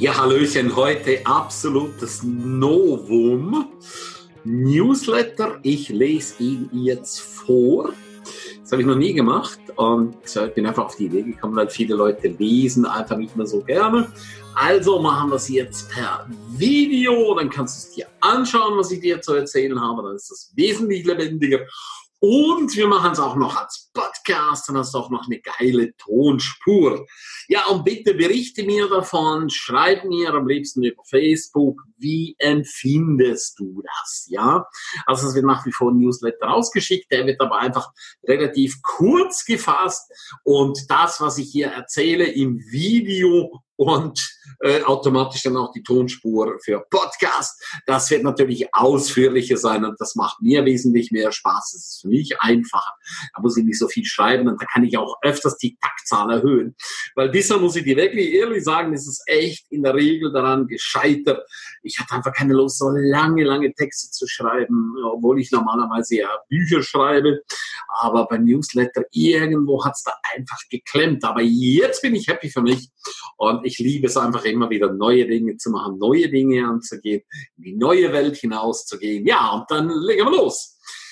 Ja, Hallöchen, heute absolutes Novum. Newsletter, ich lese ihn jetzt vor. Das habe ich noch nie gemacht und bin einfach auf die Idee gekommen, weil viele Leute lesen einfach nicht mehr so gerne. Also machen wir es jetzt per Video, dann kannst du es dir anschauen, was ich dir zu erzählen habe, dann ist das wesentlich lebendiger. Und wir machen es auch noch als Podcast, dann hast du auch noch eine geile Tonspur. Ja, und bitte berichte mir davon, schreib mir am liebsten über Facebook, wie empfindest du das, ja? Also es wird nach wie vor ein Newsletter rausgeschickt, der wird aber einfach relativ kurz gefasst und das, was ich hier erzähle im Video und automatisch dann auch die Tonspur für Podcast. Das wird natürlich ausführlicher sein und das macht mir wesentlich mehr Spaß. Das ist für mich einfacher. Da muss ich nicht so viel schreiben und da kann ich auch öfters die Taktzahl erhöhen. Weil bisher muss ich dir wirklich ehrlich sagen, ist es echt in der Regel daran gescheitert. Ich hatte einfach keine Lust, so lange Texte zu schreiben, obwohl ich normalerweise ja Bücher schreibe. Aber beim Newsletter irgendwo hat es da einfach geklemmt. Aber jetzt bin ich happy für mich und ich liebe es einfach immer wieder, neue Dinge zu machen, neue Dinge anzugehen, in die neue Welt hinauszugehen. Ja, und dann legen wir los.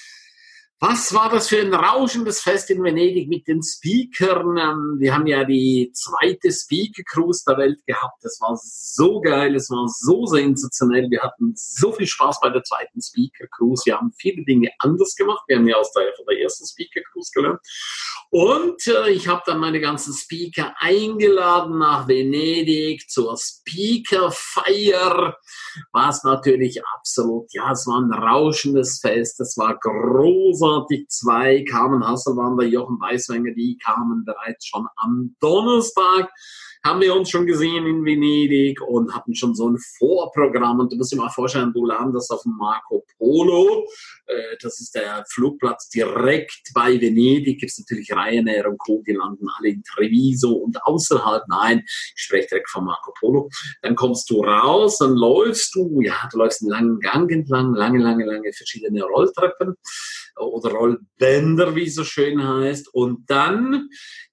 Was war das für ein rauschendes Fest in Venedig mit den Speakern? Wir haben ja die zweite Speaker-Cruise der Welt gehabt. Das war so geil, es war so sensationell. Wir hatten so viel Spaß bei der zweiten Speaker-Cruise. Wir haben viele Dinge anders gemacht. Wir haben ja von der ersten Speaker-Cruise gelernt. Und ich habe dann meine ganzen Speaker eingeladen nach Venedig zur Speaker-Feier. War es natürlich absolut, ja, es war ein rauschendes Fest. Es war großartig. Zwei, Carmen Hasselwander, Jochen Weißwenger, die kamen bereits schon am Donnerstag. Haben wir uns schon gesehen in Venedig und hatten schon so ein Vorprogramm. Und du musst dir mal vorstellen, du landest auf dem Marco Polo. Das ist der Flugplatz direkt bei Venedig. Gibt es natürlich Ryanair und Co. Die landen alle in Treviso und außerhalb. Nein, ich spreche direkt von Marco Polo. Dann kommst du raus, dann läufst du einen langen Gang entlang, lange verschiedene Rolltreppen oder Rollbänder, wie es so schön heißt. Und dann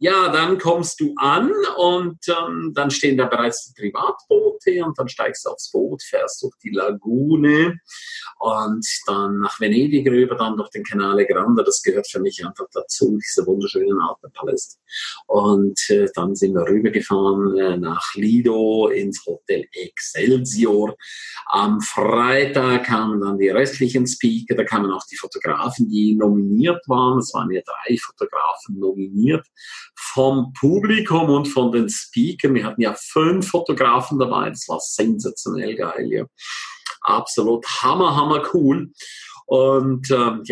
kommst du an und dann stehen da bereits die Privatboote und dann steigst du aufs Boot, fährst durch die Lagune und dann nach Venedig rüber, dann durch den Canale Grande. Das gehört für mich einfach dazu, dieser wunderschönen alten Palast. Und dann sind wir rübergefahren nach Lido ins Hotel Excelsior. Am Freitag kamen dann die restlichen Speaker, da kamen auch die Fotografen, die nominiert waren. Es waren ja 3 Fotografen nominiert vom Publikum und von den Speakern. Wir hatten ja 5 Fotografen dabei. Das war sensationell geil, ja. Absolut hammer cool. Und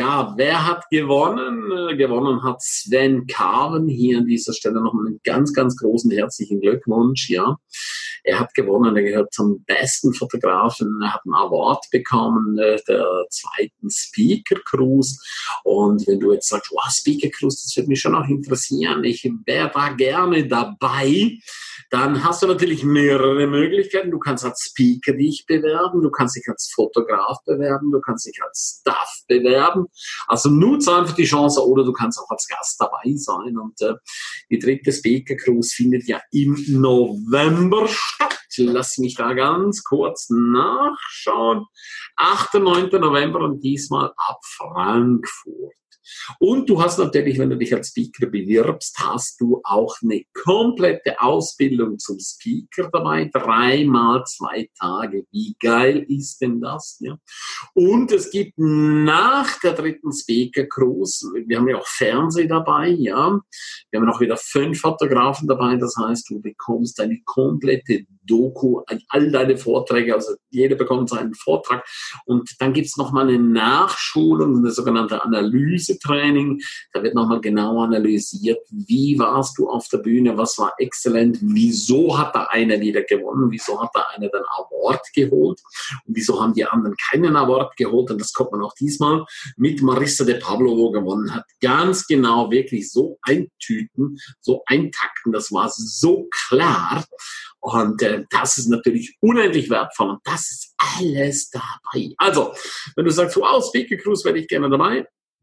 wer hat gewonnen? Gewonnen hat Sven Carven. Hier an dieser Stelle nochmal einen ganz großen herzlichen Glückwunsch. Ja, er hat gewonnen. Er gehört zum besten Fotografen. Er hat einen Award bekommen der zweiten Speaker Cruise. Und wenn du jetzt sagst, wow, Speaker Cruise, das würde mich schon auch interessieren. Ich wäre da gerne dabei. Dann hast du natürlich mehrere Möglichkeiten. Du kannst als Speaker dich bewerben, du kannst dich als Fotograf bewerben, du kannst dich als Staff bewerben. Also nutze einfach die Chance oder du kannst auch als Gast dabei sein. Und die dritte Speaker Cruise findet ja im November statt. Lass mich da ganz kurz nachschauen. 8. und 9. November und diesmal ab Frankfurt. Und du hast natürlich, wenn du dich als Speaker bewirbst, hast du auch eine komplette Ausbildung zum Speaker dabei. 3 mal 2 Tage. Wie geil ist denn das? Ja? Und es gibt nach der dritten Speaker Cruise, wir haben ja auch Fernsehen dabei, ja. Wir haben auch wieder 5 Fotografen dabei. Das heißt, du bekommst eine komplette Doku, all deine Vorträge, also jeder bekommt seinen Vortrag. Und dann gibt es nochmal eine Nachschulung, eine sogenannte Analysetraining. Da wird nochmal genau analysiert, wie warst du auf der Bühne, was war exzellent, wieso hat da einer wieder gewonnen, wieso hat da einer den Award geholt und wieso haben die anderen keinen Award geholt. Und das kommt man auch diesmal mit Marissa de Pablo, wo gewonnen hat. Ganz genau, wirklich so eintüten, so eintakten, das war so klar. Und das ist natürlich unendlich wertvoll und das ist alles dabei. Also, wenn du sagst, wow, Speaker Cruise wäre ich gerne dabei,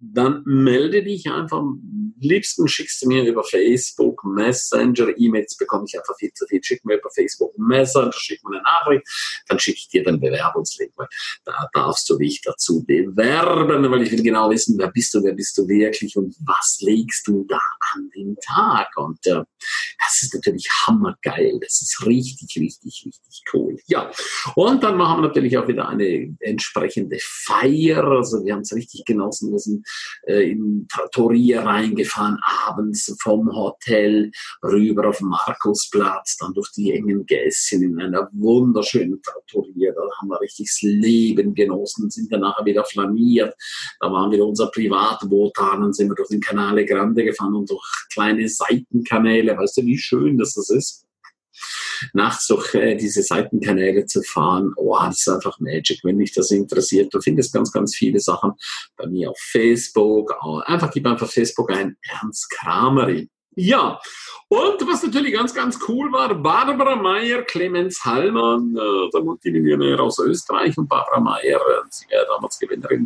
dann melde dich einfach. Am liebsten schickst du mir über Facebook Messenger. E-Mails bekomme ich einfach viel zu viel. Schick mir über Facebook Messenger, schick mir eine Nachricht, dann schicke ich dir den Bewerbungslink. Weil da darfst du dich dazu bewerben, weil ich will genau wissen, wer bist du wirklich und was legst du da an den Tag. Und das ist natürlich hammergeil. Das ist richtig, richtig, richtig cool. Ja, und dann machen wir natürlich auch wieder eine entsprechende Feier. Also wir haben es richtig genossen. Wir sind in Trattoria reingefahren, abends vom Hotel rüber auf den Markusplatz, dann durch die engen Gässchen in einer wunderschönen Trattoria. Da haben wir richtig das Leben genossen, sind dann nachher wieder flaniert. Da waren wir unser Privatboot da, dann sind wir durch den Canale Grande gefahren und durch kleine Seitenkanäle. Weißt du, wie schön das ist? Nachts durch diese Seitenkanäle zu fahren, das ist einfach Magic, wenn dich das interessiert. Du findest ganz, ganz viele Sachen bei mir auf Facebook. Gib einfach Facebook ein, Ernst Krameri. Ja, und was natürlich ganz, ganz cool war, Barbara Meier, Clemens Hallmann, der Multimillionär aus Österreich, und Barbara Meier, sie war damals Gewinnerin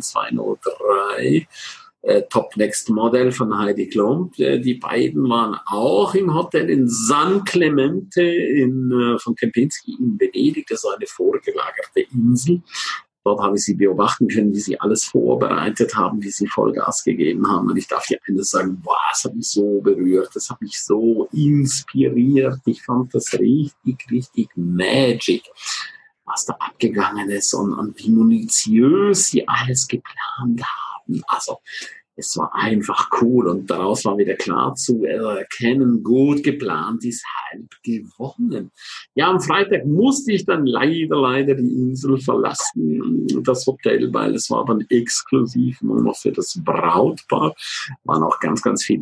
203. Top Next Model von Heidi Klum. Die beiden waren auch im Hotel in San Clemente von Kempinski in Venedig. Das ist eine vorgelagerte Insel. Dort habe ich sie beobachten können, wie sie alles vorbereitet haben, wie sie Vollgas gegeben haben. Und ich darf dir eines sagen, das hat mich so berührt, das hat mich so inspiriert. Ich fand das richtig, richtig magic, was da abgegangen ist und wie minutiös sie alles geplant haben. Also es war einfach cool und daraus war wieder klar zu erkennen, gut geplant ist halb gewonnen. Ja, am Freitag musste ich dann leider die Insel verlassen, das Hotel, weil es war dann exklusiv nur noch für das Brautpaar. Waren auch ganz, ganz viele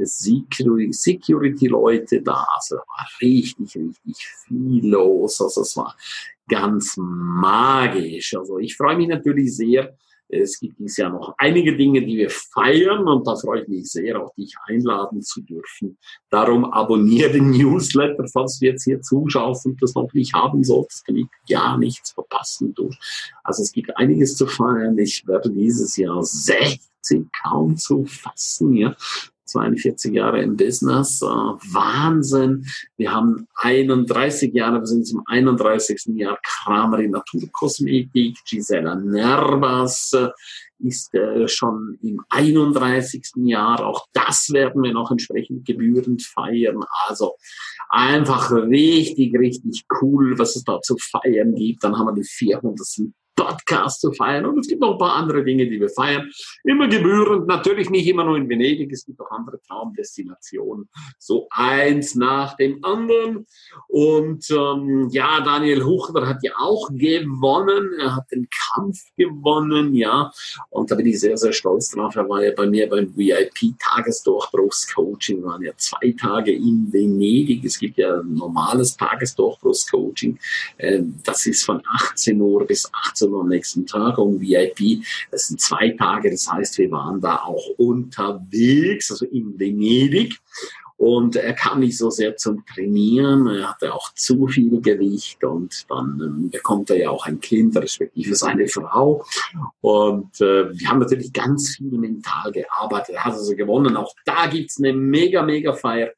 Security-Leute da. Also war richtig, richtig viel los. Also es war ganz magisch. Also ich freue mich natürlich sehr. Es gibt dieses Jahr noch einige Dinge, die wir feiern, und da freue ich mich sehr, auch dich einladen zu dürfen. Darum abonniere den Newsletter, falls du jetzt hier zuschaust und das noch nicht haben solltest, damit ja nichts verpassen tust. Also es gibt einiges zu feiern. Ich werde dieses Jahr 60 kaum zu fassen, ja. 42 Jahre im Business, Wahnsinn. Wir haben 31 Jahre, wir sind zum 31. Jahr Krameri Naturkosmetik. Gisela Nerbas ist schon im 31. Jahr. Auch das werden wir noch entsprechend gebührend feiern. Also einfach richtig, richtig cool, was es da zu feiern gibt. Dann haben wir die 400. Podcast zu feiern. Und es gibt noch ein paar andere Dinge, die wir feiern. Immer gebührend, natürlich nicht immer nur in Venedig. Es gibt auch andere Traumdestinationen. So eins nach dem anderen. Und Daniel Huchner hat ja auch gewonnen. Er hat den Kampf gewonnen, ja. Und da bin ich sehr, sehr stolz drauf. Er war ja bei mir beim VIP-Tagesdurchbruchscoaching. Wir waren ja 2 Tage in Venedig. Es gibt ja ein normales Tagesdurchbruchscoaching. Das ist von 18 Uhr bis 18 Uhr am nächsten Tag, und VIP, das sind 2 Tage, das heißt, wir waren da auch unterwegs, also in Venedig, und er kam nicht so sehr zum Trainieren, er hatte auch zu viel Gewicht, und dann bekommt er ja auch ein Kind, respektive seine Frau, und wir haben natürlich ganz viel mental gearbeitet. Er hat also gewonnen. Auch da gibt's eine mega, mega Feier.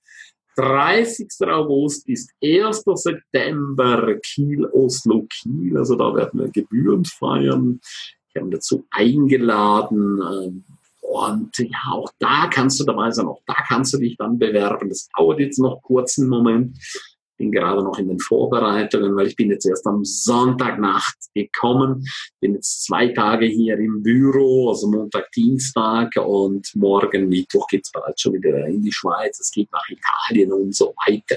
30. August bis 1. September Kiel, Oslo, Kiel. Also da werden wir gebührend feiern. Ich habe dazu eingeladen. Und ja, auch da kannst du dabei sein. Auch da kannst du dich dann bewerben. Das dauert jetzt noch kurz einen Moment. Bin gerade noch in den Vorbereitungen, weil ich bin jetzt erst am Sonntagnacht gekommen. Bin jetzt 2 Tage hier im Büro, also Montag, Dienstag, und morgen Mittwoch geht's bereits schon wieder in die Schweiz. Es geht nach Italien und so weiter.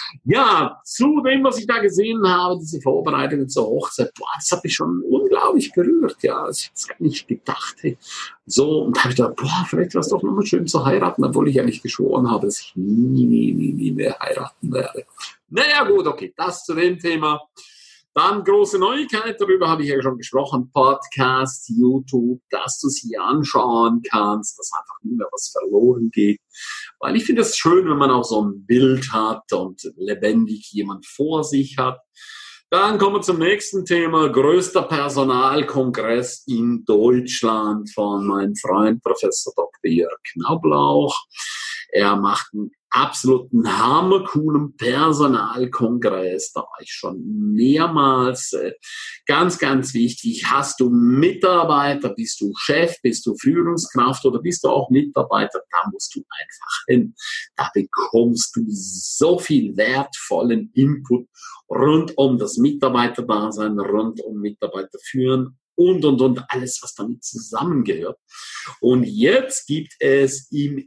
Ja, zu dem, was ich da gesehen habe, diese Vorbereitungen zur Hochzeit, das hat mich schon unglaublich berührt. Ja, das hätte ich gar nicht gedacht. Hey. So, und da habe ich gedacht, vielleicht wäre es doch nochmal schön zu heiraten, obwohl ich eigentlich geschworen habe, dass ich nie mehr heiraten werde. Naja, gut, okay, das zu dem Thema. Dann große Neuigkeit, darüber habe ich ja schon gesprochen, Podcast, YouTube, dass du es hier anschauen kannst, dass einfach nie mehr was verloren geht. Weil ich finde es schön, wenn man auch so ein Bild hat und lebendig jemand vor sich hat. Dann kommen wir zum nächsten Thema. Größter Personalkongress in Deutschland von meinem Freund Professor Dr. Jörg Knoblauch. Er macht einen absoluten hammercoolen Personalkongress. Da war ich schon mehrmals. Ganz, ganz wichtig. Hast du Mitarbeiter? Bist du Chef? Bist du Führungskraft? Oder bist du auch Mitarbeiter? Da musst du einfach hin. Da bekommst du so viel wertvollen Input rund um das Mitarbeiterdasein, rund um Mitarbeiter führen und alles, was damit zusammengehört. Und jetzt gibt es im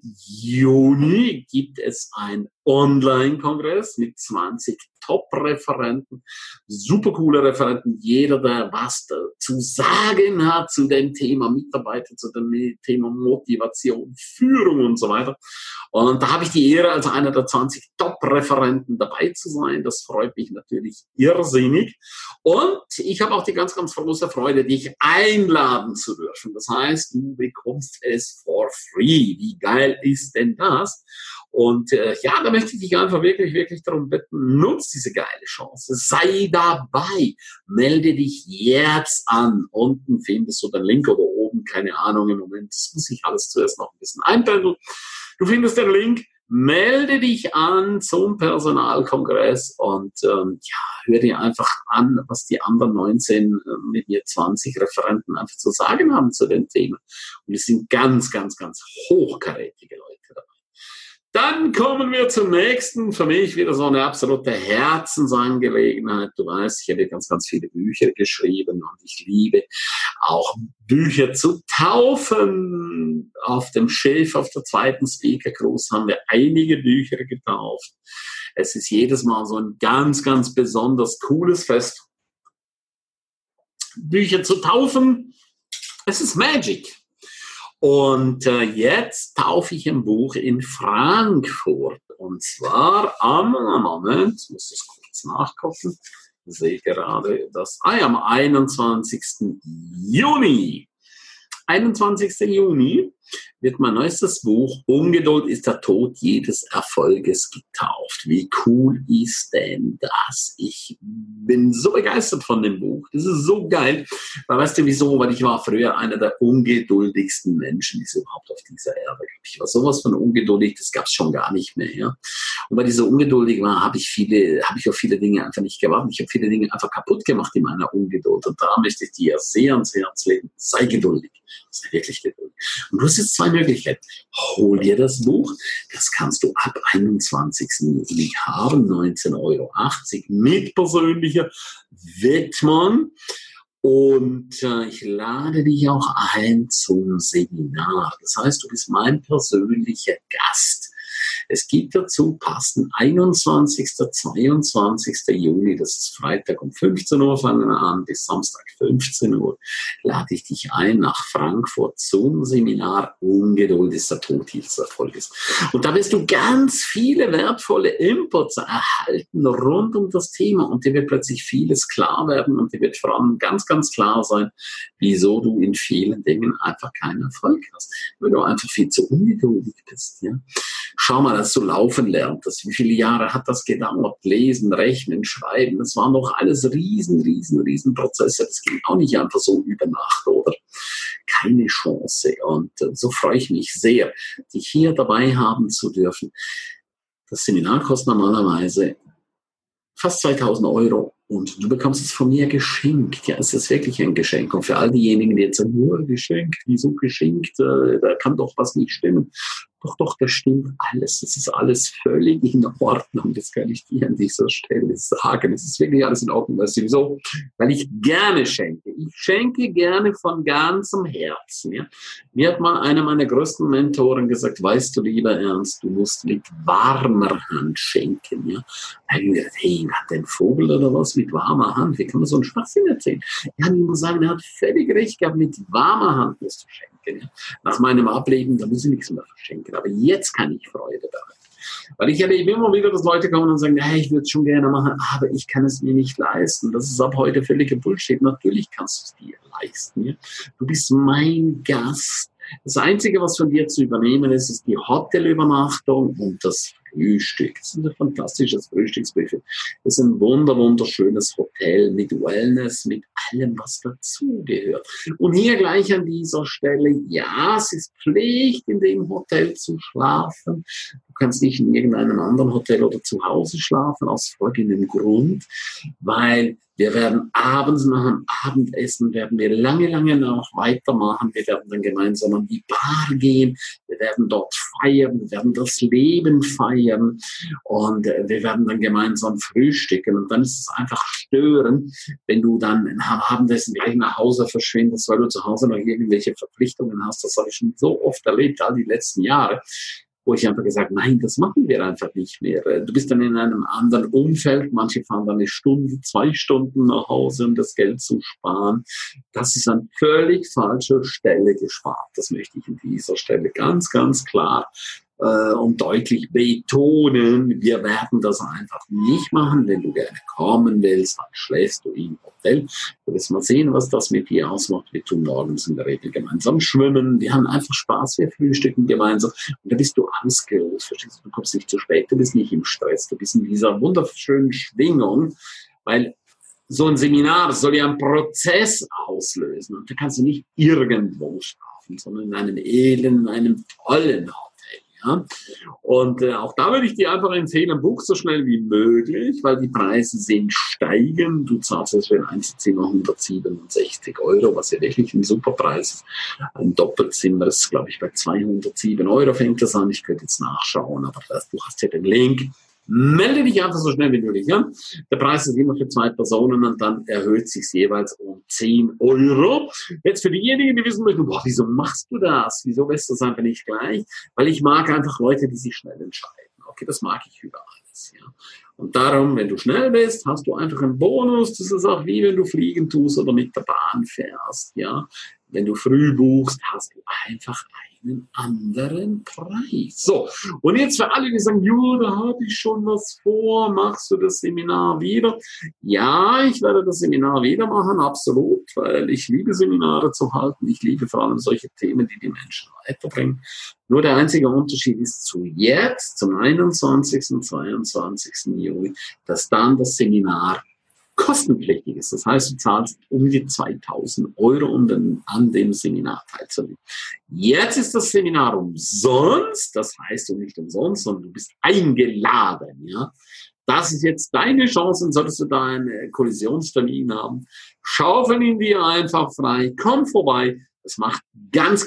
Juni ein Online-Kongress mit 20 Top-Referenten, super coole Referenten, jeder, der was zu sagen hat zu dem Thema Mitarbeiter, zu dem Thema Motivation, Führung und so weiter. Und da habe ich die Ehre, als einer der 20 Top-Referenten dabei zu sein. Das freut mich natürlich irrsinnig. Und ich habe auch die ganz, ganz große Freude, dich einladen zu dürfen. Das heißt, du bekommst es for free. Wie geil ist denn das? Und da möchte ich dich einfach wirklich, wirklich darum bitten, nutz diese geile Chance. Sei dabei. Melde dich jetzt an. Unten findest du den Link oder oben, keine Ahnung im Moment. Das muss ich alles zuerst noch ein bisschen einpendeln. Du findest den Link. Melde dich an zum Personalkongress und hör dir einfach an, was die anderen 19 mit mir 20 Referenten einfach zu sagen haben zu dem Thema. Und es sind ganz, ganz, ganz hochkarätige Leute dabei. Dann kommen wir zum nächsten. Für mich wieder so eine absolute Herzensangelegenheit. Du weißt, ich habe ganz, ganz viele Bücher geschrieben und ich liebe auch Bücher zu taufen. Auf dem Schiff, auf der zweiten Speaker Cruise haben wir einige Bücher getauft. Es ist jedes Mal so ein ganz, ganz besonders cooles Fest. Bücher zu taufen, es ist Magic. Und jetzt taufe ich ein Buch in Frankfurt. Und zwar Moment, ich muss das kurz nachgucken. Ich sehe gerade das. Am 21. Juni. 21. Juni wird mein neuestes Buch Ungeduld ist der Tod jedes Erfolges getauft. Wie cool ist denn das? Ich bin so begeistert von dem Buch. Das ist so geil. Weil weißt du wieso? Weil ich war früher einer der ungeduldigsten Menschen, die es überhaupt auf dieser Erde gibt. Ich war sowas von ungeduldig, das gab es schon gar nicht mehr. Ja? Und weil ich so ungeduldig war, habe ich auf viele Dinge einfach nicht gewartet. Ich habe viele Dinge einfach kaputt gemacht in meiner Ungeduld. Und da möchte ich dir sehr ans Herz legen. Sei geduldig. Sei wirklich geduldig. Und du hast jetzt zwei Möglichkeiten. Hol dir das Buch. Das kannst du ab 21. Juli haben. 19,80 € mit persönlicher Widmung. Und ich lade dich auch ein zum Seminar. Das heißt, du bist mein persönlicher Gast. Es gibt dazu passend 21. 22. Juni, das ist Freitag um 15 Uhr fangen wir an, bis Samstag 15 Uhr, lade ich dich ein nach Frankfurt zum Seminar Ungeduld ist der Tod des Erfolges. Und da wirst du ganz viele wertvolle Inputs erhalten rund um das Thema und dir wird plötzlich vieles klar werden und dir wird vor allem ganz, ganz klar sein, wieso du in vielen Dingen einfach keinen Erfolg hast, weil du einfach viel zu ungeduldig bist. Ja? Schau mal, dass du laufen lernst. Wie viele Jahre hat das gedauert? Lesen, rechnen, schreiben. Das waren doch alles riesen Prozesse. Das ging auch nicht einfach so über Nacht, oder? Keine Chance. Und so freue ich mich sehr, dich hier dabei haben zu dürfen. Das Seminar kostet normalerweise fast 2.000 € und du bekommst es von mir geschenkt. Ja, es ist wirklich ein Geschenk. Und für all diejenigen, die jetzt sagen, nur geschenkt, wieso geschenkt, da kann doch was nicht stimmen. Doch, das stimmt alles. Das ist alles völlig in Ordnung. Das kann ich dir an dieser Stelle sagen. Es ist wirklich alles in Ordnung. Weißt du wieso? Weil ich gerne schenke. Ich schenke gerne von ganzem Herzen. Ja? Mir hat mal einer meiner größten Mentoren gesagt, weißt du, lieber Ernst, du musst mit warmer Hand schenken. Ja? Da habe ich gedacht, hey, hat der ein Vogel oder was mit warmer Hand? Wie kann man so einen Schwachsinn erzählen? Ja, ich muss sagen, er hat völlig recht gehabt, mit warmer Hand musst du schenken. Ja? Nach meinem Ableben, da muss ich nichts mehr verschenken. Aber jetzt kann ich Freude daran. Weil ich erlebe immer wieder, dass Leute kommen und sagen, hey, ich würde es schon gerne machen, aber ich kann es mir nicht leisten. Das ist ab heute völliger Bullshit. Natürlich kannst du es dir leisten. Ja? Du bist mein Gast. Das Einzige, was von dir zu übernehmen ist, ist die Hotelübernachtung und das Frühstück. Es ist ein fantastisches Frühstücksbuffet. Es ist ein wunderschönes Hotel mit Wellness, mit allem, was dazugehört. Und hier gleich an dieser Stelle, ja, es ist Pflicht, in dem Hotel zu schlafen. Du kannst nicht in irgendeinem anderen Hotel oder zu Hause schlafen, aus folgendem Grund, weil wir werden abends nach dem Abendessen, werden wir lange noch weitermachen. Wir werden dann gemeinsam an die Bar gehen. Wir werden dort feiern. Wir werden das Leben feiern. Und wir werden dann gemeinsam frühstücken. Und dann ist es einfach störend, wenn du dann am Abendessen gleich nach Hause verschwindest, weil du zu Hause noch irgendwelche Verpflichtungen hast. Das habe ich schon so oft erlebt, all die letzten Jahre, wo ich einfach gesagt, nein, das machen wir einfach nicht mehr. Du bist dann in einem anderen Umfeld. Manche fahren dann 1 Stunde, 2 Stunden nach Hause, um das Geld zu sparen. Das ist an völlig falscher Stelle gespart. Das möchte ich an dieser Stelle ganz klar und deutlich betonen. Wir werden das einfach nicht machen. Wenn du gerne kommen willst, dann schläfst du im Hotel. Du wirst mal sehen, was das mit dir ausmacht. Wir tun morgens in der Regel gemeinsam schwimmen. Wir haben einfach Spaß. Wir frühstücken gemeinsam. Und da bist du ausgeruht. Du kommst nicht zu spät. Du bist nicht im Stress. Du bist in dieser wunderschönen Schwingung, weil so ein Seminar soll ja einen Prozess auslösen. Und da kannst du nicht irgendwo schlafen, sondern in einem edlen, in einem tollen Hotel. Ja? Und auch da würde ich dir einfach empfehlen, buch so schnell wie möglich, weil die Preise sind steigen. Du zahlst jetzt für ein Einzelzimmer 167 €, was ja wirklich ein super Preis ist. Ein Doppelzimmer ist, glaube ich, bei 207 € fängt das an. Ich könnte jetzt nachschauen, aber du hast ja den Link. Melde dich einfach so schnell wie möglich an. Der Preis ist immer für 2 Personen und dann erhöht sich jeweils um 10 €. Jetzt für diejenigen, die wissen möchten, boah, wieso machst du das? Wieso lässt du das einfach nicht gleich? Weil ich mag einfach Leute, die sich schnell entscheiden. Okay, das mag ich über alles. Ja. Und darum, wenn du schnell bist, hast du einfach einen Bonus. Das ist auch wie wenn du fliegen tust oder mit der Bahn fährst. Ja. Wenn du früh buchst, hast du einfach einen anderen Preis. So, und jetzt für alle, die sagen, jo, da habe ich schon was vor, machst du das Seminar wieder? Ja, ich werde das Seminar wieder machen, absolut, weil ich liebe Seminare zu halten. Ich liebe vor allem solche Themen, die die Menschen weiterbringen. Nur der einzige Unterschied ist zu jetzt, zum 21. und 22. Juli, dass dann das Seminar kostenpflichtig ist. Das heißt, du zahlst um die 2.000 €, um an dem Seminar teilzunehmen. Jetzt ist das Seminar umsonst, das heißt du nicht umsonst, sondern du bist eingeladen. Ja? Das ist jetzt deine Chance, und solltest du da einen Kollisionstermin haben, schaufeln ihn dir einfach frei, komm vorbei. Das macht ganz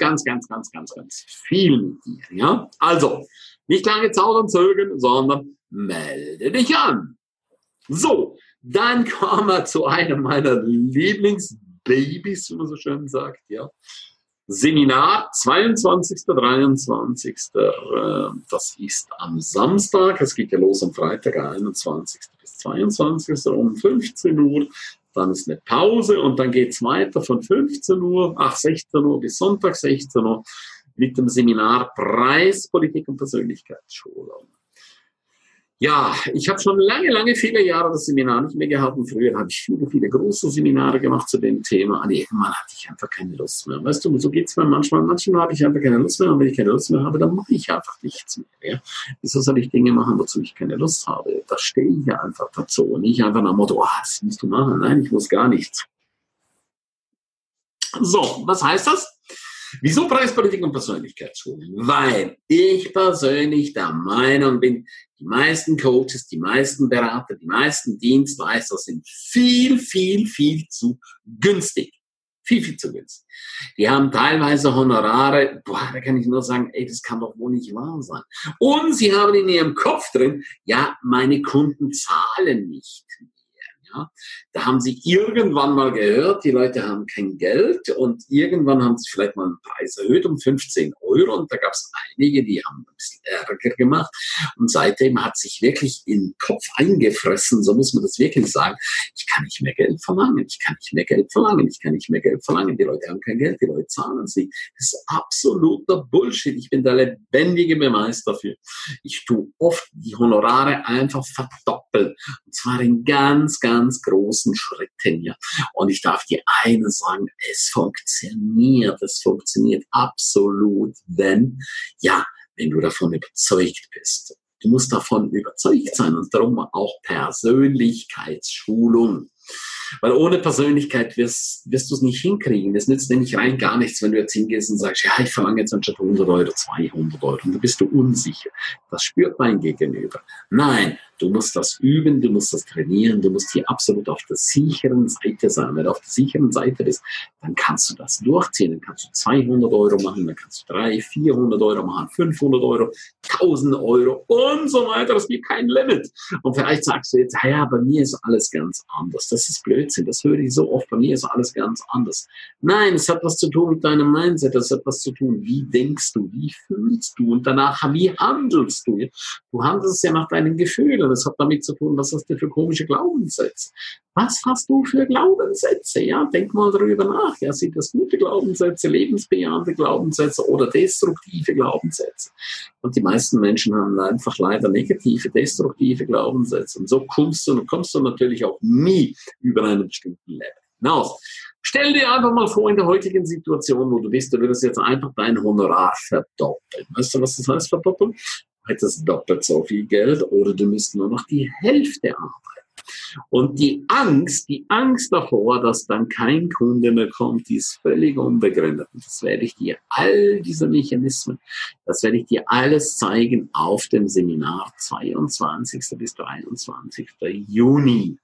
viel mit dir. Ja? Also, nicht lange zaudern, zögern, sondern melde dich an. So, dann kommen wir zu einem meiner Lieblingsbabys, wie man so schön sagt, ja. Seminar 22., 23. Das ist am Samstag. Es geht ja los am Freitag, 21. bis 22. um 15 Uhr. Dann ist eine Pause und dann geht es weiter von 16 Uhr bis Sonntag 16 Uhr mit dem Seminar Preis, Politik und Persönlichkeitsschulung. Ja, ich habe schon lange, viele Jahre das Seminar nicht mehr gehalten. Früher habe ich viele große Seminare gemacht zu dem Thema. Und irgendwann hatte ich einfach keine Lust mehr. Weißt du, so geht es mir manchmal. Manchmal habe ich einfach keine Lust mehr. Und wenn ich keine Lust mehr habe, dann mache ich einfach nichts mehr. Ja? Wieso soll ich Dinge machen, wozu ich keine Lust habe? Da stehe ich ja einfach dazu. Und nicht einfach nach dem Motto, das musst du machen. Nein, ich muss gar nichts. So, was heißt das? Wieso Preispolitik und Persönlichkeitsschulung? Weil ich persönlich der Meinung bin, die meisten Coaches, die meisten Berater, die meisten Dienstleister sind viel zu günstig. Viel zu günstig. Die haben teilweise Honorare, da kann ich nur sagen, das kann doch wohl nicht wahr sein. Und sie haben in ihrem Kopf drin, ja, meine Kunden zahlen nicht. Ja, da haben sie irgendwann mal gehört, die Leute haben kein Geld, und irgendwann haben sie vielleicht mal einen Preis erhöht um 15 € und da gab es einige, die haben ein bisschen Ärger gemacht, und seitdem hat sich wirklich in den Kopf eingefressen, so muss man das wirklich sagen, ich kann nicht mehr Geld verlangen, ich kann nicht mehr Geld verlangen, die Leute haben kein Geld, die Leute zahlen es nicht. Das ist absoluter Bullshit, ich bin der lebendige Beweis dafür. Ich tue oft die Honorare einfach verdoppeln, und zwar in ganz großen Schritten. Ja. Und ich darf dir eines sagen, es funktioniert absolut, wenn du davon überzeugt bist. Du musst davon überzeugt sein und darum auch Persönlichkeitsschulung. Weil ohne Persönlichkeit wirst du es nicht hinkriegen. Es nützt nämlich rein gar nichts, wenn du jetzt hingehst und sagst, ja, ich verlange jetzt anstatt 100 Euro 200 Euro. Und dann bist du unsicher. Das spürt mein Gegenüber. Nein, du musst das üben, du musst das trainieren, du musst hier absolut auf der sicheren Seite sein. Wenn du auf der sicheren Seite bist, dann kannst du das durchziehen. Dann kannst du 200 Euro machen, dann kannst du 300, 400 Euro machen, 500 Euro, 1000 Euro und so weiter. Es gibt kein Limit. Und vielleicht sagst du jetzt, ja, bei mir ist alles ganz anders. Das ist Blödsinn. Das höre ich so oft. Bei mir ist alles ganz anders. Nein, es hat was zu tun mit deinem Mindset. Es hat was zu tun, wie denkst du, wie fühlst du und danach, wie handelst du. Du handelst ja nach deinen Gefühlen. Es hat damit zu tun, was hast du für komische Glaubenssätze. Was hast du für Glaubenssätze? Ja, denk mal darüber nach. Ja, sind das gute Glaubenssätze, lebensbejahende Glaubenssätze oder destruktive Glaubenssätze? Und die meisten Menschen haben einfach leider negative, destruktive Glaubenssätze. Und so kommst du natürlich auch nie über einen bestimmten Level hinaus. Stell dir einfach mal vor, in der heutigen Situation, wo du bist, du würdest jetzt einfach dein Honorar verdoppeln. Weißt du, was das heißt, verdoppeln? Du hättest doppelt so viel Geld oder du müsst nur noch die Hälfte arbeiten. Und die Angst davor, dass dann kein Kunde mehr kommt, die ist völlig unbegründet. Und das werde ich dir, all diese Mechanismen, das werde ich dir alles zeigen auf dem Seminar 22. bis 23. Juni.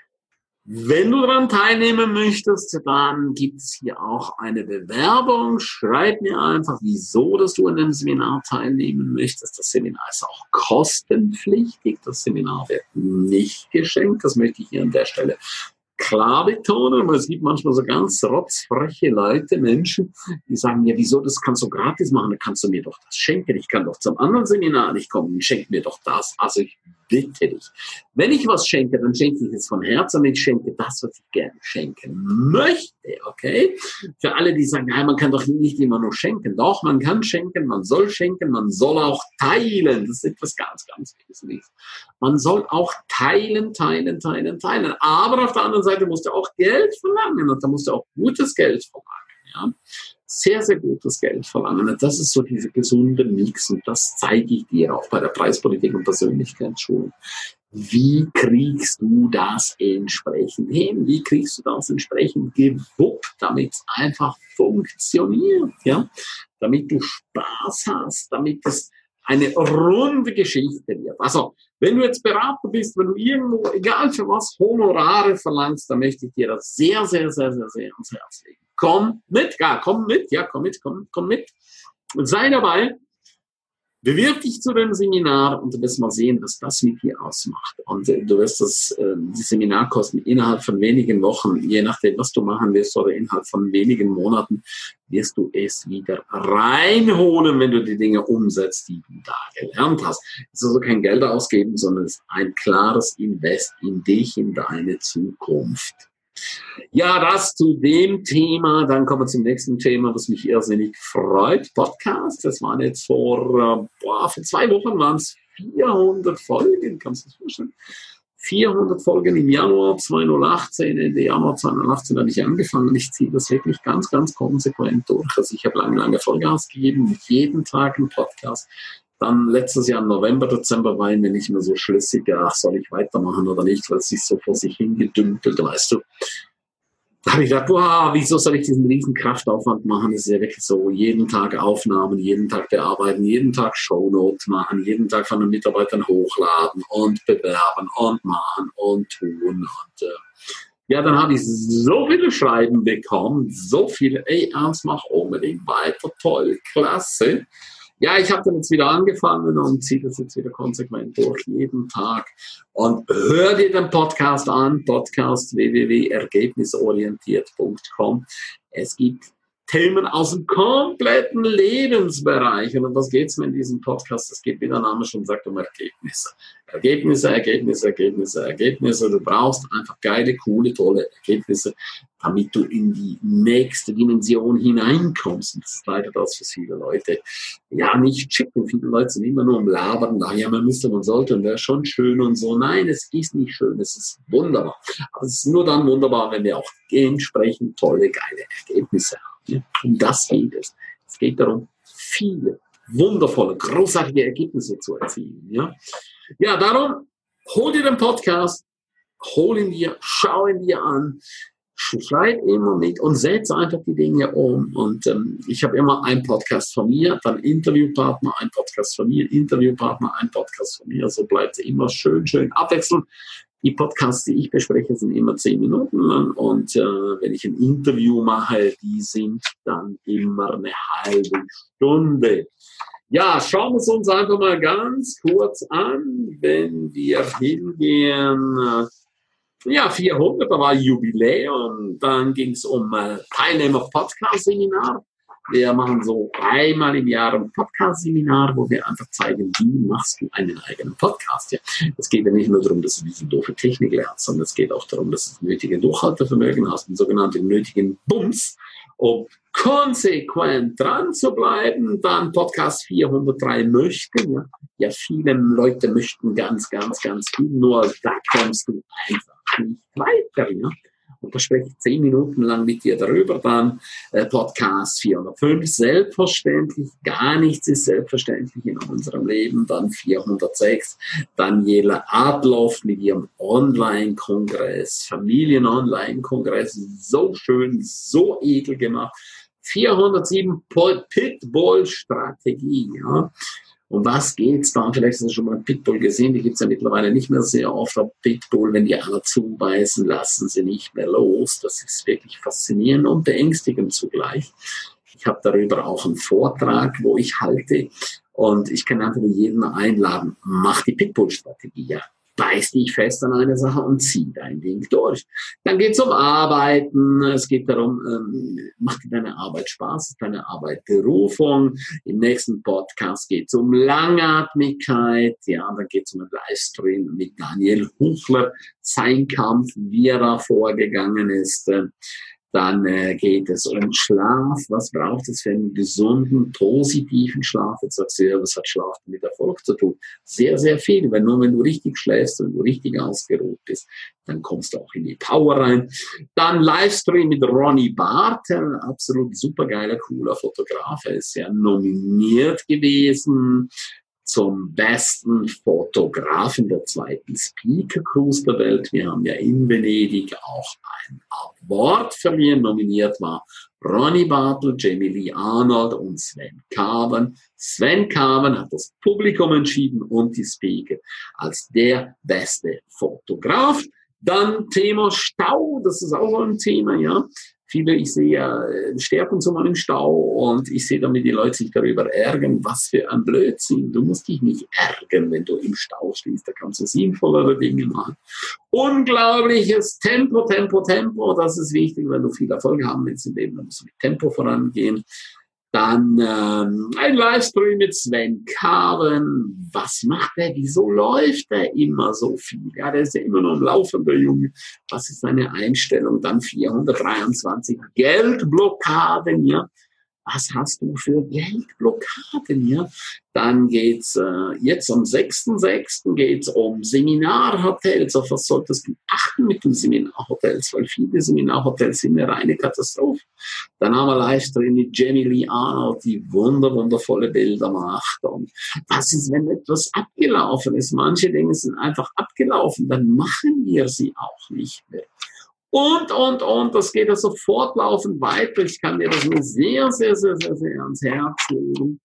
Wenn du daran teilnehmen möchtest, dann gibt es hier auch eine Bewerbung. Schreib mir einfach, wieso, dass du an dem Seminar teilnehmen möchtest. Das Seminar ist auch kostenpflichtig. Das Seminar wird nicht geschenkt. Das möchte ich hier an der Stelle klar betonen, weil es gibt manchmal so ganz rotzfreche Leute, Menschen, die sagen, ja, wieso, das kannst du gratis machen, dann kannst du mir doch das schenken. Ich kann doch zum anderen Seminar nicht kommen, schenk mir doch das. Also ich bitte dich. Wenn ich was schenke, dann schenke ich es von Herzen und ich schenke das, was ich gerne schenken möchte, okay? Für alle, die sagen, nein, man kann doch nicht immer nur schenken. Doch, man kann schenken, man soll auch teilen. Das ist etwas ganz, ganz Wesentliches. Man soll auch teilen. Aber auf der anderen Seite musst du auch Geld verlangen und da musst du auch gutes Geld verlangen, ja? Sehr, sehr gutes Geld verlangen. Das ist so dieser gesunde Mix und das zeige ich dir auch bei der Preispolitik und Persönlichkeitsschulung. Wie kriegst du das entsprechend hin? Wie kriegst du das entsprechend gewuppt, damit es einfach funktioniert? Ja? Damit du Spaß hast, damit es eine runde Geschichte wird. Also, wenn du jetzt Berater bist, wenn du irgendwo, egal für was, Honorare verlangst, dann möchte ich dir das sehr, sehr, sehr, sehr, sehr ans Herz legen. Komm mit. Und sei dabei. Bewirb dich zu dem Seminar und du wirst mal sehen, was das mit dir ausmacht. Und du wirst die Seminarkosten innerhalb von wenigen Wochen, je nachdem, was du machen wirst, oder innerhalb von wenigen Monaten, wirst du es wieder reinholen, wenn du die Dinge umsetzt, die du da gelernt hast. Es ist also kein Geld ausgeben, sondern es ist ein klares Invest in dich, in deine Zukunft. Ja, das zu dem Thema. Dann kommen wir zum nächsten Thema, was mich irrsinnig freut. Podcast. Das waren jetzt vor 2 Wochen waren es 400 Folgen. Kannst du das vorstellen? 400 Folgen im Januar 2018. Ende Januar 2018 habe ich angefangen. Ich ziehe das wirklich ganz, ganz konsequent durch. Also ich habe lange Vollgas gegeben, jeden Tag einen Podcast. Dann letztes Jahr im November, Dezember war ich mir nicht mehr so schlüssig, ach, soll ich weitermachen oder nicht, weil es sich so vor sich hingedümpelt, weißt du. Da habe ich gedacht, wieso soll ich diesen riesen Kraftaufwand machen? Das ist ja wirklich so, jeden Tag Aufnahmen, jeden Tag bearbeiten, jeden Tag Shownotes machen, jeden Tag von den Mitarbeitern hochladen und bewerben und machen und tun. Und ja, dann habe ich so viele Schreiben bekommen, so viele, Ernst, mach unbedingt weiter, toll, klasse. Ja, ich habe dann jetzt wieder angefangen und ziehe das jetzt wieder konsequent durch, jeden Tag. Und hör dir den Podcast an, Podcast www.ergebnisorientiert.com. Es gibt Themen aus dem kompletten Lebensbereich. Und um was geht's mir in diesem Podcast? Es geht, wie der Name schon sagt, um Ergebnisse. Ergebnisse. Du brauchst einfach geile, coole, tolle Ergebnisse, damit du in die nächste Dimension hineinkommst. Und das ist leider das, was viele Leute ja nicht schicken. Viele Leute sind immer nur am Labern, ja, man müsste, man sollte und wäre schon schön und so. Nein, es ist nicht schön, es ist wunderbar. Aber es ist nur dann wunderbar, wenn wir auch entsprechend tolle, geile Ergebnisse haben. Ja? Um das geht es. Es geht darum, viele wundervolle, großartige Ergebnisse zu erzielen. Ja, darum, hol dir den Podcast, hol ihn dir, schau ihn dir an, schreib immer mit und setz einfach die Dinge um. Und ich habe immer einen Podcast von mir, dann Interviewpartner, ein Podcast von mir, Interviewpartner, ein Podcast von mir. So bleibt es immer schön abwechselnd. Die Podcasts, die ich bespreche, sind immer 10 Minuten lang. Und wenn ich ein Interview mache, die sind dann immer eine halbe Stunde. Ja, schauen wir es uns einfach mal ganz kurz an, wenn wir hingehen. 400, da war Jubiläum, dann ging es um Teilnehmer-Podcast-Seminar. Wir machen so einmal im Jahr ein Podcast-Seminar, wo wir einfach zeigen, wie machst du einen eigenen Podcast. Ja. Es geht ja nicht nur darum, dass du diese doofe Technik lernst, sondern es geht auch darum, dass du das nötige Durchhaltevermögen hast, den sogenannten nötigen Bums, um konsequent dran zu bleiben. Dann Podcast 403 möchten. Ja, viele Leute möchten ganz, ganz, ganz viel, nur da kommst du einfach nicht weiter. Ja? Und da spreche ich 10 Minuten lang mit dir darüber. Dann Podcast 405, selbstverständlich, gar nichts ist selbstverständlich in unserem Leben. Dann 406, Daniela Adloff mit ihrem Online-Kongress, Familien-Online-Kongress, so schön, so edel gemacht. 407, Pitbull-Strategie, ja. Um was geht's da? Vielleicht hast du schon mal Pitbull gesehen, die gibt's ja mittlerweile nicht mehr sehr oft. Aber Pitbull, wenn die einer zubeißen, lassen sie nicht mehr los. Das ist wirklich faszinierend und beängstigend zugleich. Ich habe darüber auch einen Vortrag, wo ich halte und ich kann einfach jeden einladen, mach die Pitbull-Strategie, ja. Beiß dich fest an eine Sache und zieh dein Ding durch. Dann geht es um Arbeiten. Es geht darum, macht dir deine Arbeit Spaß? Ist deine Arbeit Berufung? Im nächsten Podcast geht es um Langatmigkeit. Ja, dann geht es um einen Livestream mit Daniel Huchler, sein Kampf, wie er da vorgegangen ist. Dann geht es um Schlaf. Was braucht es für einen gesunden, positiven Schlaf? Jetzt sagst du, ja, was hat Schlaf mit Erfolg zu tun? Sehr, sehr viel. Weil nur wenn du richtig schläfst, wenn du richtig ausgeruht bist, dann kommst du auch in die Power rein. Dann Livestream mit Ronny Barth, ein absolut supergeiler, cooler Fotograf. Er ist ja nominiert gewesen zum besten Fotografen der 2. Speaker Cruise der Welt. Wir haben ja in Venedig auch ein Award verliehen. Nominiert war Ronny Bartel, Jamie Lee Arnold und Sven Caven. Sven Caven hat das Publikum entschieden und die Speaker als der beste Fotograf. Dann Thema Stau, das ist auch so ein Thema, ja. Viele, ich sehe ja, sterben so mal im Stau und ich sehe damit die Leute sich darüber ärgern. Was für ein Blödsinn. Du musst dich nicht ärgern, wenn du im Stau stehst. Da kannst du sinnvollere Dinge machen. Unglaubliches Tempo. Das ist wichtig, wenn du viel Erfolg haben willst im Leben. Dann musst du mit Tempo vorangehen. Dann ein Livestream mit Sven Caven. Was macht er? Wieso läuft er immer so viel? Ja, der ist ja immer noch ein laufender Junge. Was ist seine Einstellung? Dann 423 Geldblockaden, ja. Was hast du für Geldblockaden, ja? Dann geht's jetzt am 6.6. geht's um Seminarhotels. Auf was solltest du achten mit den Seminarhotels? Weil viele Seminarhotels sind eine reine Katastrophe. Dann haben wir Livestream mit Jamie Lee Arnold, die wundervolle Bilder macht. Und was ist, wenn etwas abgelaufen ist? Manche Dinge sind einfach abgelaufen. Dann machen wir sie auch nicht mehr. Und. Das geht also fortlaufend weiter. Ich kann dir das nur sehr, sehr, sehr, sehr, sehr ans Herz legen.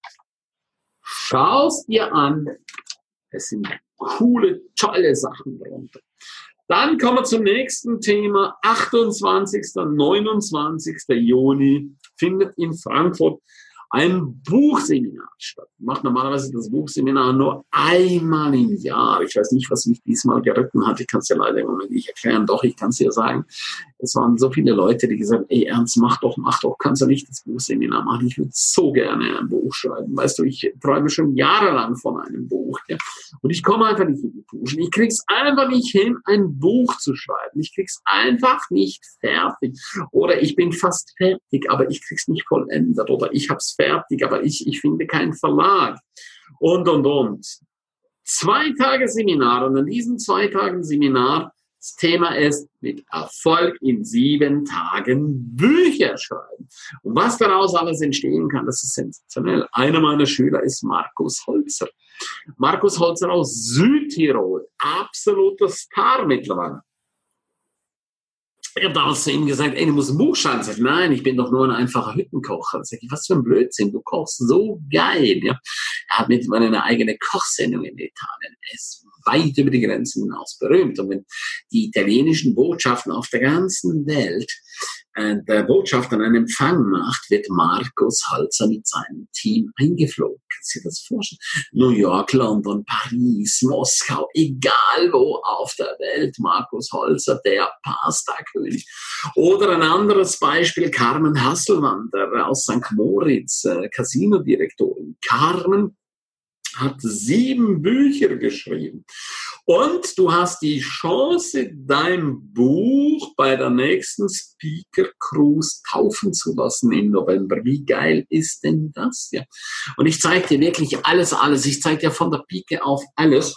Schau es dir an. Es sind coole, tolle Sachen darunter. Dann kommen wir zum nächsten Thema. 28. 29. Juni findet in Frankfurt ein Buchseminar statt. Ich mache normalerweise das Buchseminar nur einmal im Jahr. Ich weiß nicht, was mich diesmal geritten hat. Ich kann es ja leider im Moment nicht erklären. Doch, ich kann es dir sagen. Es waren so viele Leute, die gesagt haben, ey Ernst, mach doch, kannst du nicht das Buchseminar machen? Ich würde so gerne ein Buch schreiben. Weißt du, ich träume schon jahrelang von einem Buch. Ja? Und ich komme einfach nicht in die Puschen. Ich krieg's einfach nicht hin, ein Buch zu schreiben. Ich krieg's einfach nicht fertig. Oder ich bin fast fertig, aber ich krieg's nicht vollendet. Oder ich hab's fertig, aber ich finde keinen Verlag. Und. 2 Tage Seminar. Und an diesen 2 Tagen Seminar Das Thema ist, mit Erfolg in 7 Tagen Bücher schreiben. Und was daraus alles entstehen kann, das ist sensationell. Einer meiner Schüler ist Markus Holzer. Markus Holzer aus Südtirol, absoluter Star mittlerweile. Ich habe damals zu ihm gesagt, ey, du musst ein Buch schreiben. Sag ich, nein, ich bin doch nur ein einfacher Hüttenkocher. Sag ich, was für ein Blödsinn, du kochst so geil. Ja. Er hat mittlerweile eine eigene Kochsendung in Italien. Er ist weit über die Grenzen hinaus berühmt. Und wenn die italienischen Botschaften auf der ganzen Welt der Botschafter einen Empfang macht, wird Markus Holzer mit seinem Team eingeflogen. Kannst du dir das vorstellen? New York, London, Paris, Moskau, egal wo auf der Welt, Markus Holzer, der Pasta-König. Oder ein anderes Beispiel, Carmen Hasselwander aus St. Moritz, Casino-Direktorin. Carmen hat 7 Bücher geschrieben. Und du hast die Chance, dein Buch bei der nächsten Speaker Cruise taufen zu lassen im November. Wie geil ist denn das? Ja. Und ich zeige dir wirklich alles. Ich zeige dir von der Pike auf alles.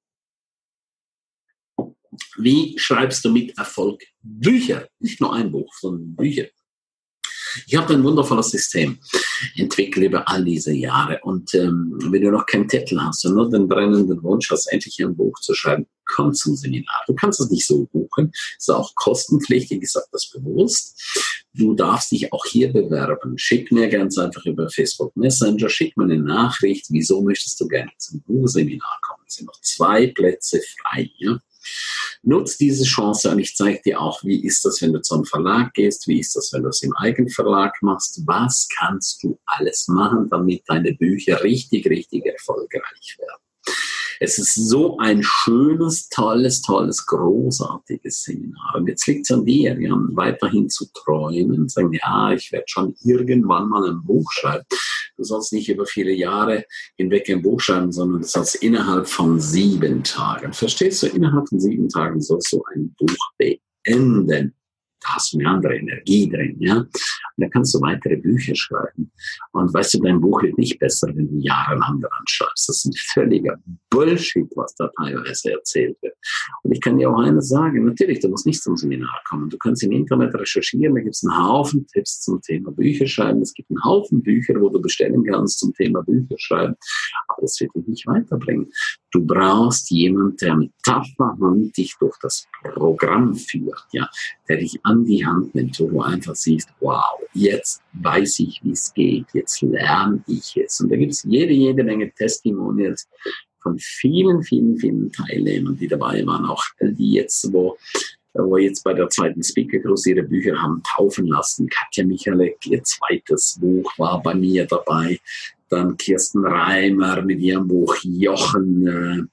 Wie schreibst du mit Erfolg Bücher? Nicht nur ein Buch, sondern Bücher. Ich habe ein wundervolles System entwickelt über all diese Jahre. Und wenn du noch keinen Titel hast und nur den brennenden Wunsch hast, endlich ein Buch zu schreiben, komm zum Seminar. Du kannst es nicht so buchen. Ist auch kostenpflichtig, ich sage das bewusst. Du darfst dich auch hier bewerben. Schick mir ganz einfach über Facebook Messenger, schick mir eine Nachricht, wieso möchtest du gerne zum Buchseminar kommen. Es sind noch 2 Plätze frei. Ja? Nutz diese Chance und ich zeige dir auch, wie ist das, wenn du zum Verlag gehst, wie ist das, wenn du es im Eigenverlag machst, was kannst du alles machen, damit deine Bücher richtig, richtig erfolgreich werden. Es ist so ein schönes, tolles, großartiges Seminar. Und jetzt liegt es an dir, ja, weiterhin zu träumen und sagen, ja, ich werde schon irgendwann mal ein Buch schreiben. Du sollst nicht über viele Jahre hinweg ein Buch schreiben, sondern du sollst innerhalb von 7 Tagen. Verstehst du? Innerhalb von 7 Tagen sollst du ein Buch beenden. Da hast du eine andere Energie drin, ja. Und dann kannst du weitere Bücher schreiben. Und weißt du, dein Buch wird nicht besser, wenn du jahrelang daran schreibst. Das ist ein völliger Bullshit, was da teilweise erzählt wird. Und ich kann dir auch eines sagen, natürlich, du musst nicht zum Seminar kommen. Du kannst im Internet recherchieren, da gibt es einen Haufen Tipps zum Thema Bücher schreiben. Es gibt einen Haufen Bücher, wo du bestellen kannst zum Thema Bücher schreiben. Aber das wird dich nicht weiterbringen. Du brauchst jemanden, der mit tapferer Hand dich durch das Programm führt, ja, der dich an die Hand nimmt, wo du einfach siehst, wow, jetzt weiß ich, wie es geht, jetzt lerne ich es. Und da gibt es jede Menge Testimonials von vielen Teilnehmern, die dabei waren, auch die jetzt, wo jetzt bei der 2. Speaker Cruise ihre Bücher haben taufen lassen. Katja Michalek, ihr 2. Buch war bei mir dabei. Dann Kirsten Reimer mit ihrem Buch, Jochen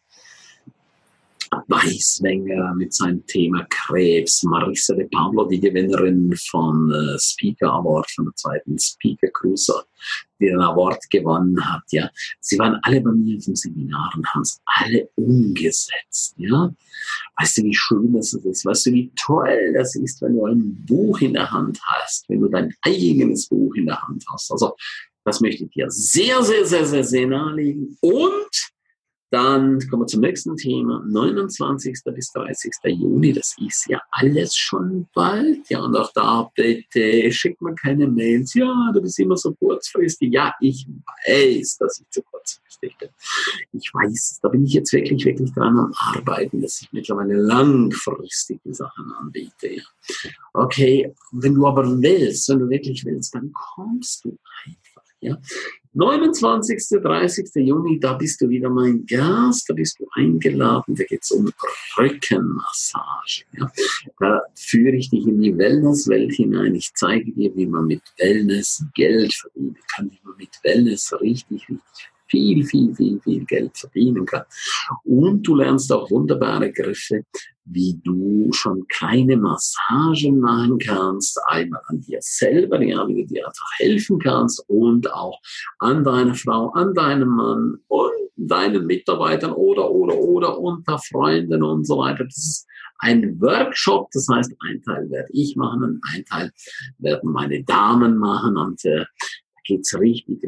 Weißwenger mit seinem Thema Krebs, Marissa de Pablo, die Gewinnerin von Speaker Award, von der 2. Speaker Cruise, die den Award gewonnen hat. Ja, sie waren alle bei mir im Seminar und haben es alle umgesetzt. Ja, weißt du, wie schön das ist? Weißt du, wie toll das ist, wenn du ein Buch in der Hand hast, wenn du dein eigenes Buch in der Hand hast. Also das möchte ich dir sehr nahelegen. Und dann kommen wir zum nächsten Thema. 29. bis 30. Juni, das ist ja alles schon bald. Ja, und auch da bitte schickt mir keine Mails. Ja, du bist immer so kurzfristig. Ja, ich weiß, dass ich zu kurzfristig bin. Ich weiß, da bin ich jetzt wirklich dran am Arbeiten, dass ich mittlerweile langfristige Sachen anbiete. Ja. Okay, wenn du aber willst, wenn du wirklich willst, dann kommst du einfach. Ja. 29. 30. Juni, da bist du wieder mein Gast, da bist du eingeladen, da geht es um Rückenmassage. Ja. Da führe ich dich in die Wellnesswelt hinein, ich zeige dir, wie man mit Wellness Geld verdienen kann, wie man mit Wellness richtig viel Geld verdienen kann. Und du lernst auch wunderbare Griffe, wie du schon kleine Massagen machen kannst, einmal an dir selber, ja, wie du dir einfach helfen kannst und auch an deiner Frau, an deinem Mann und deinen Mitarbeitern oder unter Freunden und so weiter. Das ist ein Workshop, das heißt, ein Teil werde ich machen und ein Teil werden meine Damen machen und da geht's richtig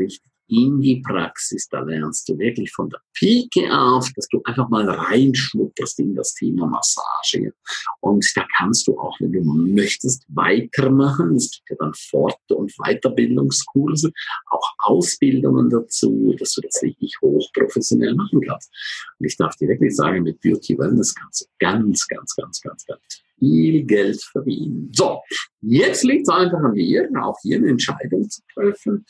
in die Praxis. Da lernst du wirklich von der Pike auf, dass du einfach mal reinschnupperst in das Thema Massage. Und da kannst du auch, wenn du möchtest, weitermachen. Es gibt ja dann Fort- und Weiterbildungskurse, auch Ausbildungen dazu, dass du das richtig hochprofessionell machen kannst. Und ich darf dir wirklich sagen, mit Beauty Wellness kannst du ganz viel Geld verdienen. So, jetzt liegt es einfach an dir, auch hier eine Entscheidung zu treffen.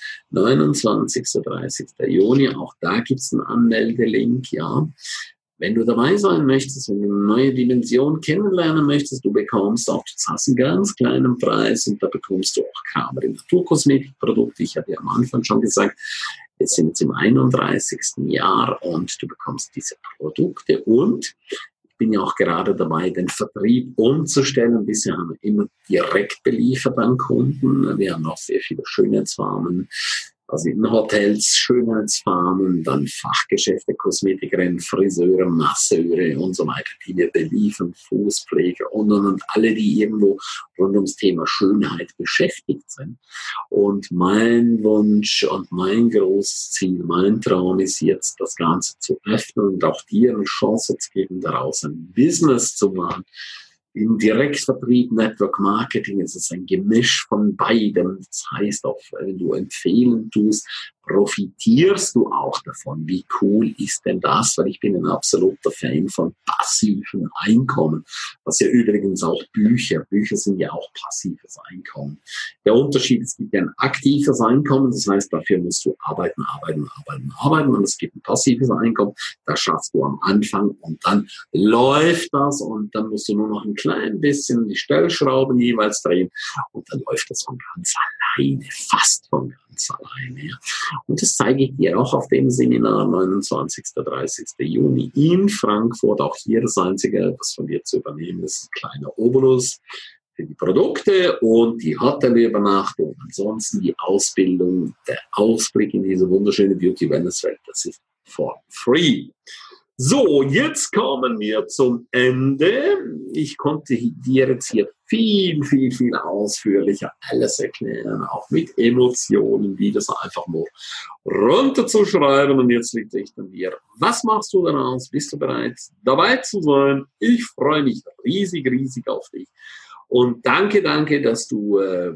29. 30. Juni, auch da gibt es einen Anmeldelink, ja. Wenn du dabei sein möchtest, wenn du eine neue Dimension kennenlernen möchtest, du bekommst auch, du zahlst einen ganz kleinen Preis und da bekommst du auch Kramer in Naturkosmetikprodukte. Ich habe ja am Anfang schon gesagt, wir sind jetzt im 31. Jahr und du bekommst diese Produkte und ich bin ja auch gerade dabei, den Vertrieb umzustellen. Bisher haben wir immer direkt beliefert an Kunden. Wir haben auch sehr viele Schönheitsfarmen, also in Hotels, Schönheitsfarmen, dann Fachgeschäfte, Kosmetikerinnen, Friseure, Masseure und so weiter, die wir beliefern, Fußpfleger und alle, die irgendwo rund ums Thema Schönheit beschäftigt sind. Und mein Wunsch und mein großes Ziel, mein Traum ist jetzt, das Ganze zu öffnen und auch dir eine Chance zu geben, daraus ein Business zu machen. Im Direktvertrieb, Network Marketing ist es ein Gemisch von beidem. Das heißt, auch wenn du empfehlen tust, profitierst du auch davon. Wie cool ist denn das? Weil ich bin ein absoluter Fan von passiven Einkommen. Was ja übrigens auch Bücher sind ja auch passives Einkommen. Der Unterschied, es gibt ja ein aktives Einkommen. Das heißt, dafür musst du arbeiten. Und es gibt ein passives Einkommen. Das schaffst du am Anfang und dann läuft das und dann musst du nur noch ein klein bisschen die Stellschrauben jeweils drehen und dann läuft das von ganz alleine, fast von ganz alleine. Ja. Und das zeige ich dir auch auf dem Seminar 29. 30. Juni in Frankfurt. Auch hier das Einzige, was von dir zu übernehmen ist, ein kleiner Obolus für die Produkte und die Hotelübernachtung. Ansonsten die Ausbildung, der Ausblick in diese wunderschöne Beauty-Wellness-Welt, das ist for free. So, jetzt kommen wir zum Ende. Ich konnte dir jetzt hier viel ausführlicher alles erklären, auch mit Emotionen, wie das einfach nur runterzuschreiben. Und jetzt liegt es an dir. Was machst du daraus? Bist du bereit, dabei zu sein? Ich freue mich riesig auf dich. Und danke, dass du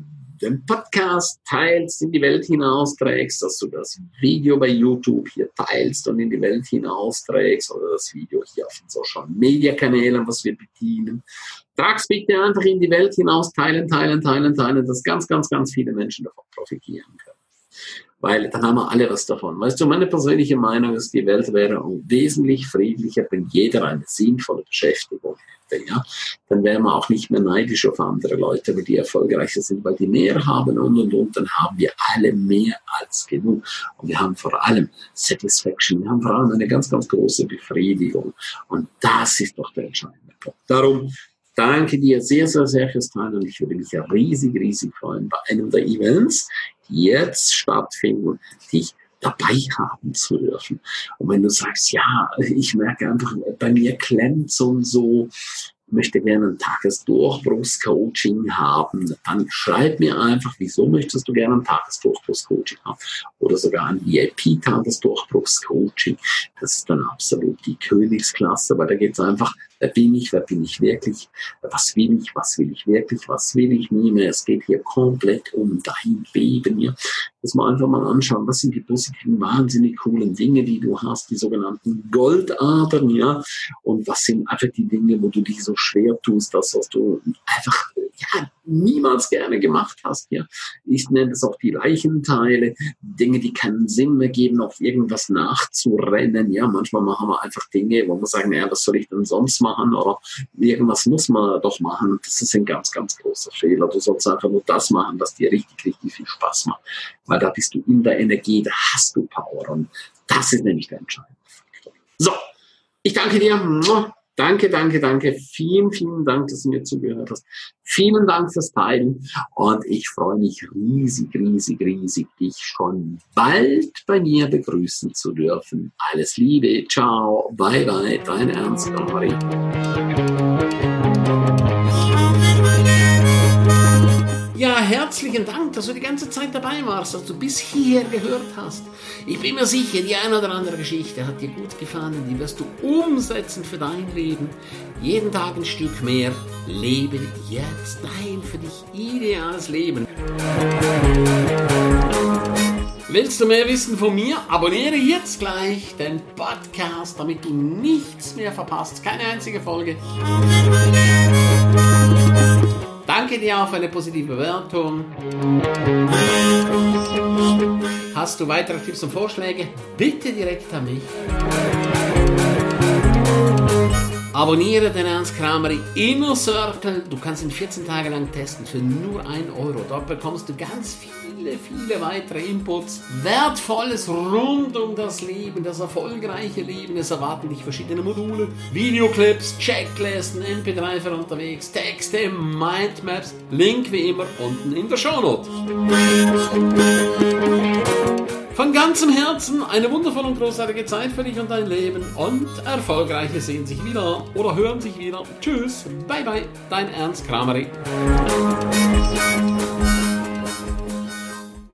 den Podcast teilst, in die Welt hinausträgst, dass du das Video bei YouTube hier teilst und in die Welt hinausträgst oder das Video hier auf den Social Media Kanälen, was wir bedienen. Trag's bitte einfach in die Welt hinaus, teilen, dass ganz viele Menschen davon profitieren können. Weil dann haben wir alle was davon. Weißt du, meine persönliche Meinung ist, die Welt wäre wesentlich friedlicher, wenn jeder eine sinnvolle Beschäftigung hätte. Ja? Dann wären wir auch nicht mehr neidisch auf andere Leute, die erfolgreicher sind, weil die mehr haben und. Dann haben wir alle mehr als genug. Und wir haben vor allem Satisfaction. Wir haben vor allem eine ganz große Befriedigung. Und das ist doch der entscheidende Punkt. Darum danke dir sehr fürs Teilen und ich würde mich ja riesig freuen, bei einem der Events, die jetzt stattfinden, dich dabei haben zu dürfen. Und wenn du sagst, ja, ich merke einfach, bei mir klemmt so, ich möchte gerne ein Tagesdurchbruchscoaching haben, dann schreib mir einfach, wieso möchtest du gerne ein Tagesdurchbruchscoaching haben oder sogar ein VIP-Tagesdurchbruchscoaching. Das ist dann absolut die Königsklasse, weil da geht es einfach, wer bin ich wirklich, was will ich wirklich, was will ich nie mehr. Es geht hier komplett um dein Leben hier. Dass wir einfach mal anschauen, was sind die positiven, wahnsinnig coolen Dinge, die du hast, die sogenannten Goldadern, ja, und was sind einfach die Dinge, wo du dich so schwer tust, das, was du einfach niemals gerne gemacht hast. Ja. Ich nenne es auch die Leichenteile, Dinge, die keinen Sinn mehr geben, auf irgendwas nachzurennen. Ja, manchmal machen wir einfach Dinge, wo wir sagen, ja, was soll ich denn sonst machen? Oder irgendwas muss man doch machen. Das ist ein ganz großer Fehler. Du sollst einfach nur das machen, was dir richtig viel Spaß macht. Weil da bist du in der Energie, da hast du Power. Und das ist nämlich der entscheidende Faktor. So, ich danke dir. Danke. Vielen Dank, dass du mir zugehört hast. Vielen Dank fürs Teilen. Und ich freue mich riesig, dich schon bald bei mir begrüßen zu dürfen. Alles Liebe. Ciao. Bye. Dein Ernst. Ja, herzlich herzlichen Dank, dass du die ganze Zeit dabei warst, dass du bis hierher gehört hast. Ich bin mir sicher, die eine oder andere Geschichte hat dir gut gefallen, die wirst du umsetzen für dein Leben. Jeden Tag ein Stück mehr. Lebe jetzt dein für dich ideales Leben. Willst du mehr wissen von mir? Abonniere jetzt gleich den Podcast, damit du nichts mehr verpasst. Keine einzige Folge. Danke dir auch für eine positive Bewertung. Hast du weitere Tipps und Vorschläge? Bitte direkt an mich. Abonniere den Ernst Kramer Inner Circle. Du kannst ihn 14 Tage lang testen für nur 1 €. Dort bekommst du ganz viele weitere Inputs. Wertvolles rund um das Leben, das erfolgreiche Leben. Es erwarten dich verschiedene Module, Videoclips, Checklisten, MP3 für unterwegs, Texte, Mindmaps. Link wie immer unten in der Shownote. Von ganzem Herzen eine wundervolle und großartige Zeit für dich und dein Leben und Erfolgreiche sehen sich wieder oder hören sich wieder. Tschüss, bye bye, dein Ernst Kramer.